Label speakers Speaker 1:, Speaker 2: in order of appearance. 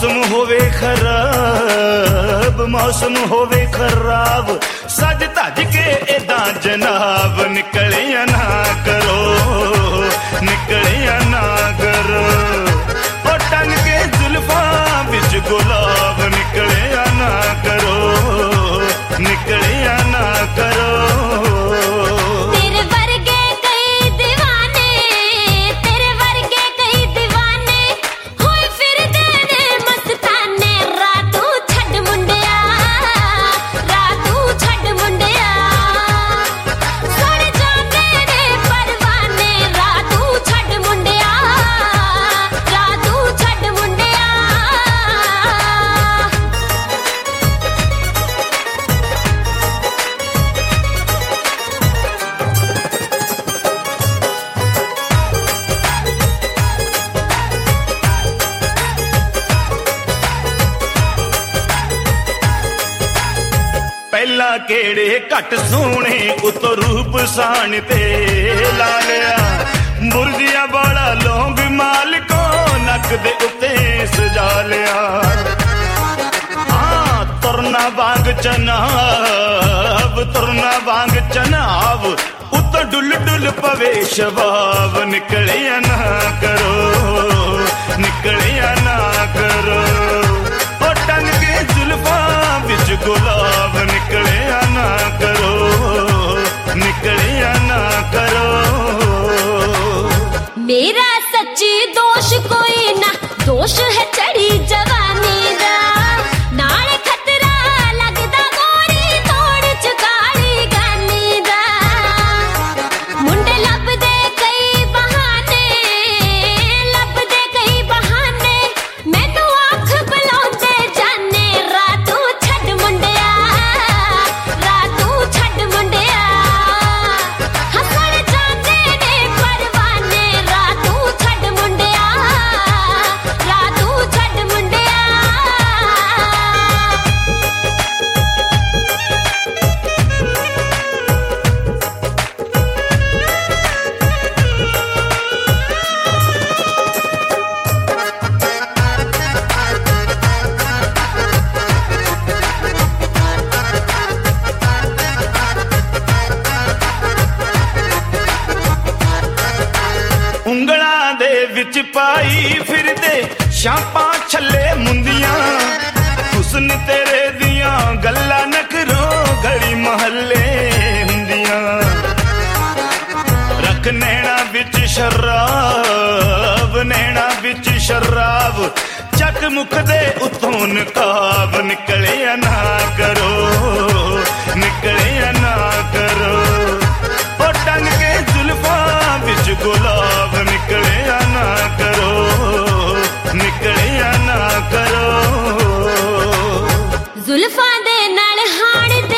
Speaker 1: मौसम होवे खराब, मौसम होवे खराब, सज धज के एदा जनाब निकलिया ना करो, निकलिया ना करो। ओ टंग के जुल्फा बिच गुलाब निकलिया ना करो, निकलिया ना करो। पहला केड़े घट सोने उतो रूप सान ते ला लिया, मुर्जिया बड़ा लौंग माल को नक दे उते सजा लिया। हाँ तुरना बांग चनाब, तुरना बांग चनाब, उतो डुल डुल पवे शबाब निकलिया ना करो, निकलिया ना करो। ओ टंग के जुल्फा बिच गुलाब निकलिया ना करो, निकलिया ना करो।
Speaker 2: मेरा सच्ची दोष कोई ना, दोष है चढ़ी जवानी दा, नाल खतरा लगदा गोरी तोड़ चुकाली गानी दा। मुंडे लभदे कई बहाने, लभदे कई बहाने, मैनू आँख बुलाउंदे जाने, रातू छड्ड मुंडिया, रातू छड्ड मुंडिया। हसण जांदे ने परवाने, रातू छड्ड मुंडिया, रातू छड्ड मुंडिया।
Speaker 1: ਉਂਗਲਾਂ ਦੇ ਵਿੱਚ ਪਾਈ ਫਿਰਦੇ ਛਾਪਾਂ ਛੱਲੇ ਮੁੰਦੀਆਂ, ਹੁਸਨ ਤੇਰੇ ਦੀਆਂ ਗੱਲਾਂ ਨਖਰੋ ਗਲੀ ਮਹੱਲੇ ਹੁੰਦੀਆਂ। ਰੱਖ ਨੈਣਾ ਵਿੱਚ ਸ਼ਰਾਬ, ਨੈਣਾ ਵਿੱਚ ਸ਼ਰਾਬ, ਚੱਕ ਮੁੱਖ ਦੇ ਉਤੋਂ ਨਕਾਬ ਨਿਕਲਿਆ ਨਾ ਕਰੋ, ਨਿਕਲਿਆ ਨਾ ਕਰੋ। ओ टंग के जुल्फा बिच गुलाब निकलिया ना करो, निकलिया ना करो।
Speaker 2: जुल्फां दे नाल हाण